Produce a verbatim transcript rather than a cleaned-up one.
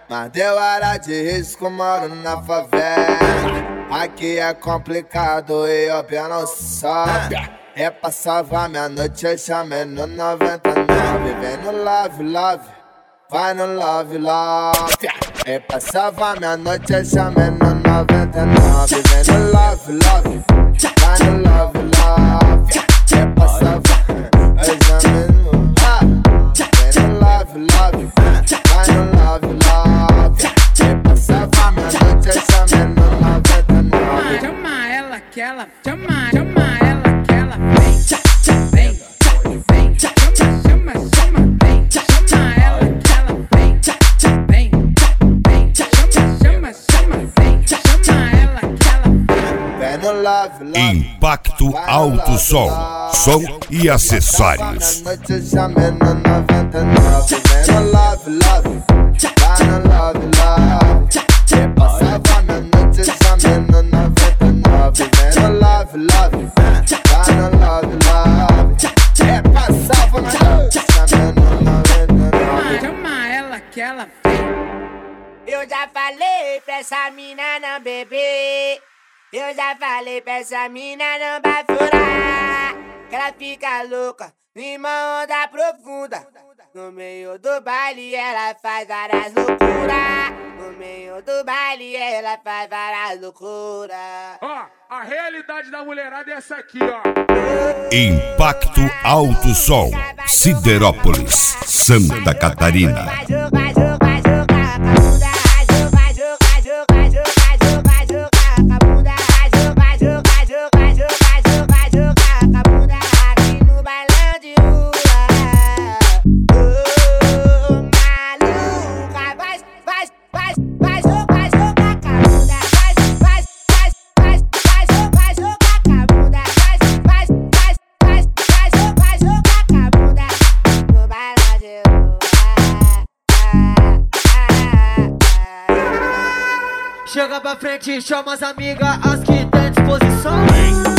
Mas deu área de risco, moro na favela. Aqui é complicado e óbvio não sobe. É pra salvar minha noite, eu chamei no noventa e nove. Vem no love, love, vai no love, love. É pra salvar minha noite, eu chamei no noventa e nove. Vem no love, love, vai no love, love. É pra salvar, eu chamei no love. Vem no love, love, vai no love, love. É pra salvar minha noite, eu chamei no noventa e nove. Chama ela que ela, chama, chama ela que ela vem, vem, vem, chama, chama, chama, vem, chama ela que ela vem, vem, vem, chama, chama, chama, vem, chama ela que ela vem no love, love. Impacto Alto Som, som e acessórios. Vem no love, love, vai no love, love. É pra salvar minha noite, chamei no noventa e nove. Vem no love, love, vai no love, love. É pra salvar minha noite, chamei no noventa e nove. chama ela que ela vem. Eu já falei pra essa mina não beber. Eu já falei pra essa mina não bafurar. Que ela fica louca, numa onda profunda. No meio do baile ela faz várias loucuras. No meio do baile ela faz várias loucuras. Ó, a realidade da mulherada é essa aqui, ó. Impacto Alto Som, Siderópolis, Santa Catarina. Chega pra frente, chama as amigas, as que tem disposição.